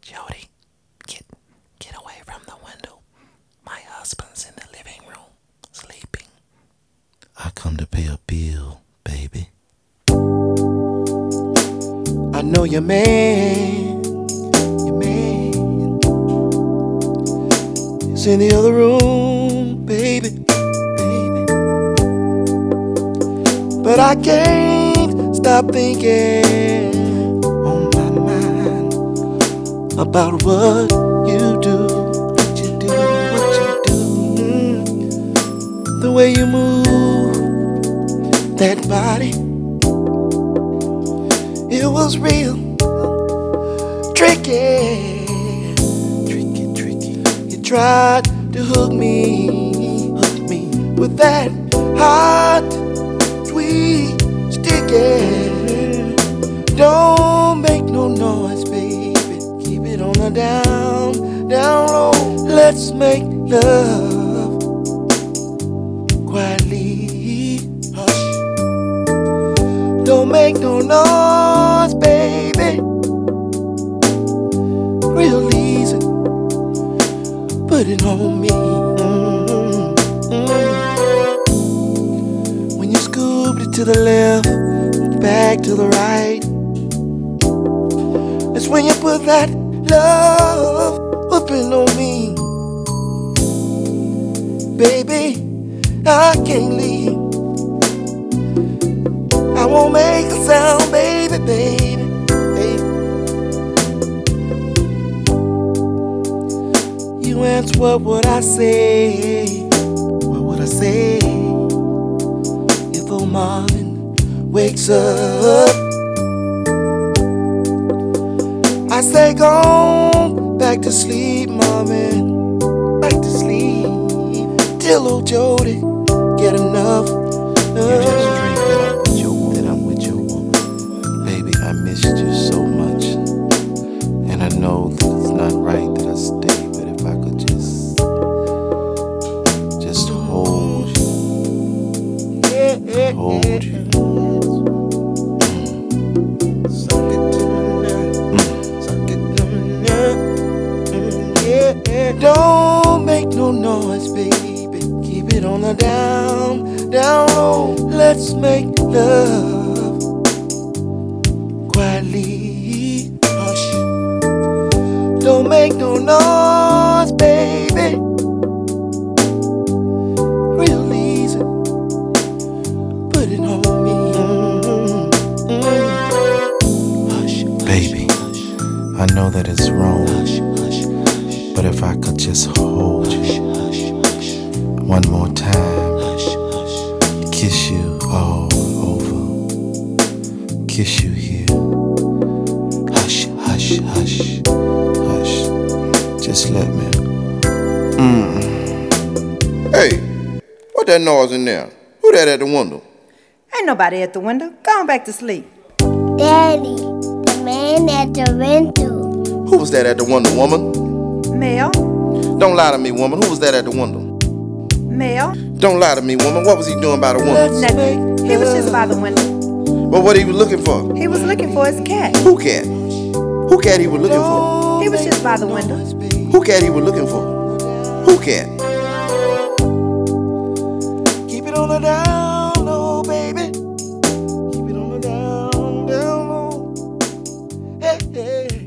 Jody, get away from the window. My husband's in the living room, sleeping. I come to pay a bill, baby. I know your man, is in the other room, baby. But I can't stop thinking on my mind about what you do, the way you move that body. It was real tricky. You tried to hook me with that hot, sweet, sticky. Don't make no noise, baby. Keep it on the down low. Let's make love quietly. Hush. Don't make no noise, baby. Real easy. Put it on me. When you scooped it to the left, back to the right, that's when you put that love up in on me. Baby, I can't leave. I won't make a sound, baby, baby. You asked what would I say? What would I say if old Marvin wakes up? I say go back to sleep, Marvin, back to sleep, till old Jody get enough. You just drink that I'm with your woman. Baby, I missed you so much, and I know that it's not right that I stay, but if I could just hold you, hold you. Suck it to me now, suck it to me now. Yeah. Don't make no noise, baby. Keep it on the down low. Let's make love quietly. Hush. Don't make no noise, baby. Real easy. Put it on me. Hush, baby. I know that it's wrong, but if I could just hold you one more time, kiss you all over, kiss you here. Hush, hush, hush, hush. Just let me. Hey, what that noise in there? Who that at the window? Ain't nobody at the window. Go on back to sleep. Daddy, the man at the window. Who was that at the window, woman? Mel? Don't lie to me, woman. Who was that at the window? Mel? Don't lie to me, woman. What was he doing by the window? Nothing. He was just by the window. But what he was looking for? He was looking for his cat. Who cat? Who cat he was looking for? He was just by the window. Who cat he was looking for? Who cat? Keep it on the down low, baby. Keep it on the down low. Hey, hey.